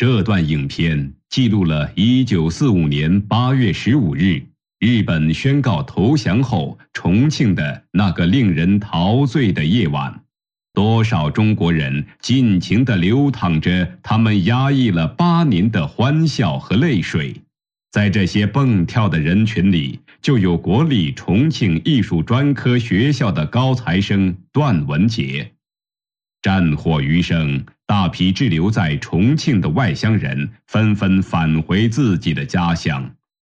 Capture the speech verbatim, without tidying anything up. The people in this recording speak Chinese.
这段影片记录了一九四五年八月十五日，日本宣告投降后重庆的那个令人陶醉的夜晚。多少中国人尽情地流淌着他们压抑了八年的欢笑和泪水。在这些蹦跳的人群里，就有国立重庆艺术专科学校的高材生段文杰。战火余生，大批滞留在重庆的外乡人纷纷返回自己的家乡。